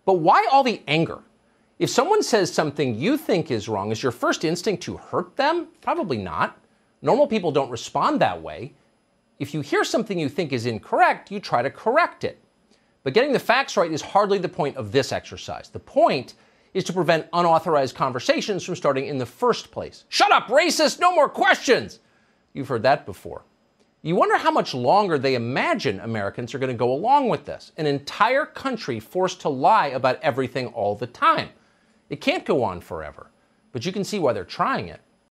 But why all the anger? If someone says something you think is wrong, is your first instinct to hurt them? Probably not. Normal people don't respond that way. If you hear something you think is incorrect, you try to correct it. But getting the facts right is hardly the point of this exercise. The point is to prevent unauthorized conversations from starting in the first place. Shut up, racist! No more questions! You've heard that before. You wonder how much longer they imagine Americans are going to go along with this. An entire country forced to lie about everything all the time. It can't go on forever, but you can see why they're trying it.